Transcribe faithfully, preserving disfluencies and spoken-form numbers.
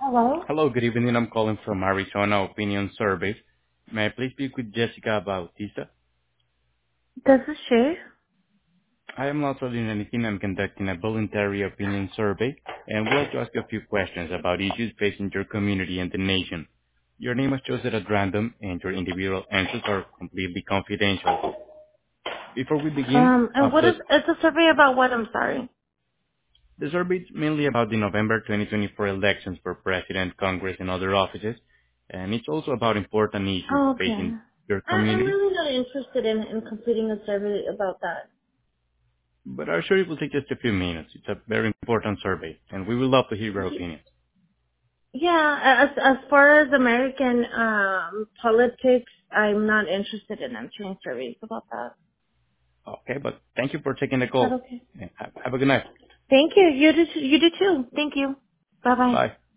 Hello? Hello, good evening. I'm calling from Arizona Opinion Survey. May I please speak with Jessica Bautista? This is she. I am not doing anything. I'm conducting a voluntary opinion survey and would like to ask you a few questions about issues facing your community and the nation. Your name was chosen at random and your individual answers are completely confidential. Before we begin, Um, uh, and what is, please, it's a survey about what? I'm sorry. the survey is mainly about the November twenty twenty-four elections for President, Congress, and other offices, and it's also about important issues Oh, okay. facing your I, I'm community. really not interested in, in completing a survey about that. But I'm sure it will take just a few minutes. It's a very important survey, and we would love to hear your Y- opinions. Yeah, as, as far as American um, politics, I'm not interested in answering surveys about that. Okay, but thank you for taking the Is that call. okay? And Have have a good night. Thank you. You do, you do too. Thank you. Bye-bye. Bye.